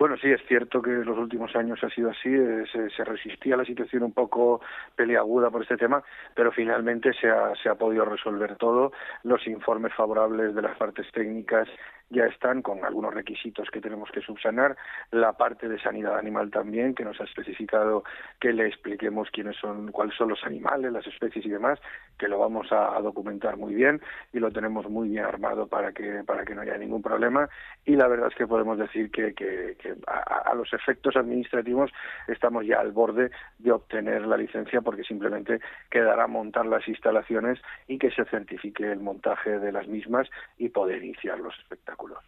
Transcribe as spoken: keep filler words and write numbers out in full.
Bueno, sí, es cierto que en los últimos años ha sido así, eh, se, se resistía a la situación un poco peliaguda por este tema, pero finalmente se ha, se ha podido resolver todo. Los informes favorables de las partes técnicas ya están con algunos requisitos que tenemos que subsanar. La parte de sanidad animal también, que nos ha especificado que le expliquemos quiénes son, cuáles son los animales, las especies y demás, que lo vamos a, a documentar muy bien y lo tenemos muy bien armado para que para que no haya ningún problema. Y la verdad es que podemos decir que, que, que a, a los efectos administrativos estamos ya al borde de obtener la licencia, porque simplemente quedará montar las instalaciones y que se certifique el montaje de las mismas y poder iniciar los espectáculos.